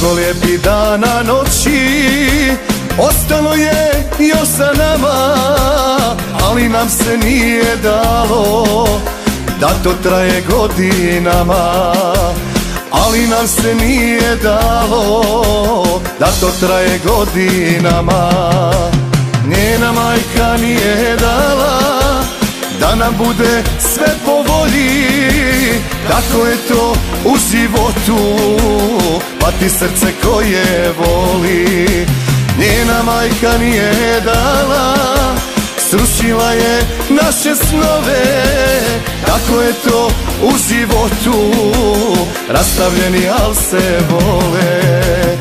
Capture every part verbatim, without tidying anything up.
Toliko lijepih dana, noći, ostalo je još za nama, ali nam se nije dalo da to traje godinama. Ali nam se nije dalo da to traje godinama. Njena majka nije dala da nam bude sve po volji. Kako je to u životu, pati srce koje voli. Njena majka nije dala, srušila je naše snove. Kako je to u životu, rastavljeni al se vole.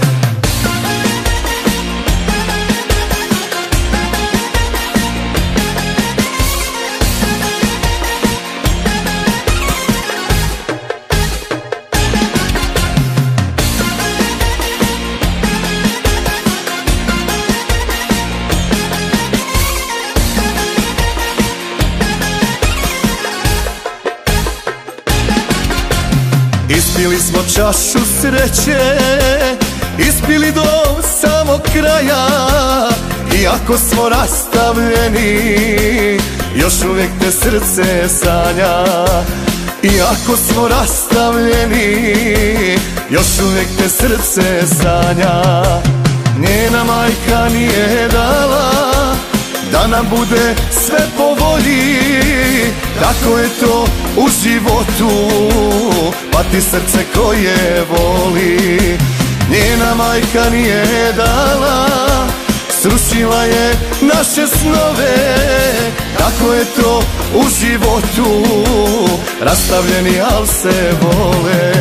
Ispili smo čašu sreće, ispili do samog kraja. Iako smo rastavljeni, još uvijek te srce sanja. Iako smo rastavljeni, još uvijek te srce sanja. Njena majka nije dala da nam bude sve po volji. Kako je to u životu, pati srce koje voli. Njena majka nije dala, srušila je naše snove. Kako je to u životu, rastavljeni al se vole.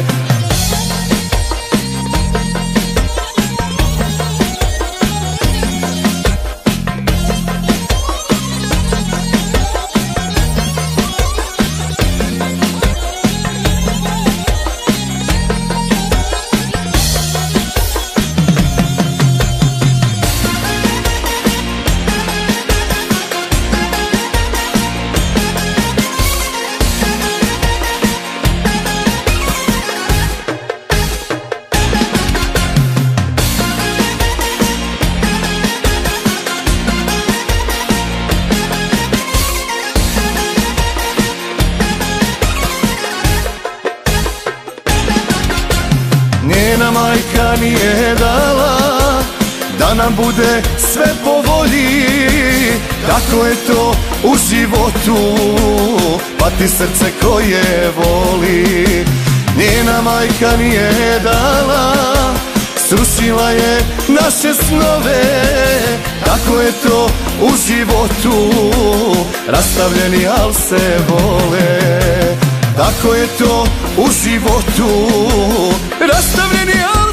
Njena majka nije dala da nam bude sve po volji. Kako je to u životu, pati srce koje voli. Njena majka nije dala, srušila je naše snove. Kako je to u životu, rastavljeni al se vole. Tako je to u životu, rastavljeni al